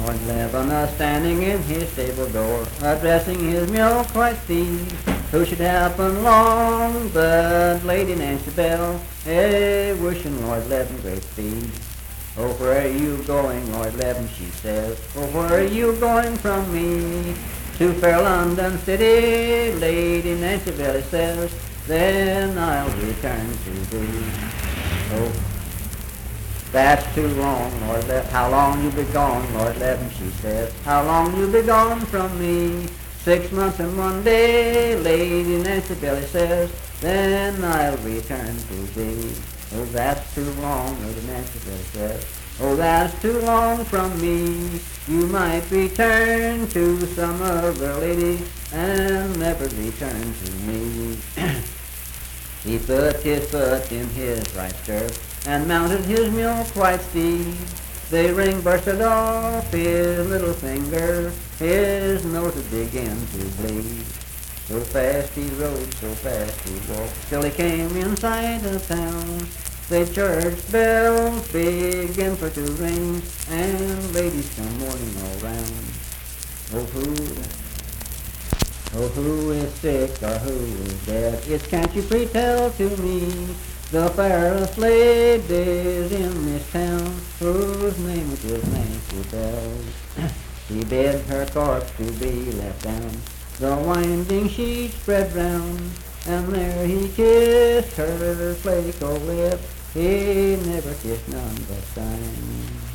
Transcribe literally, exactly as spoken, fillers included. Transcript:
Lord Lebanon standing in his stable door, addressing his milk white steed, who should happen along but Lady Nancy Bell, hey, wishing Lord Lebanon great speed. Oh, where are you going, Lord Lebanon, she says, oh, where are you going from me? To fair London city, Lady Nancy Bell says, then I'll return to thee. Oh, that's too long, Lord Lebanon. How long you be gone, Lord Lebanon, she says. How long you be gone from me? Six months and one day, Lady Nancy Bell says, then I'll return to thee. Oh, that's too long, Lady Nancy Bell says. Oh, that's too long from me. You might return to some other lady and never return to me. He put his foot in his right stirrup and mounted his milk-white steed. The ring bursted off his little finger, his nose began to bleed. So fast he rode, so fast he walked, till he came in sight of town. The church bells began for to ring, and ladies come mourning all round. Oh, who, oh, who is sick or who is dead? It's can't you please tell to me the fairest ladies in this town, whose name is Nancy Bell. She bid her corpse to be left down, the winding sheet spread round, and there he kissed her flake o' lip. He never kissed none but thine.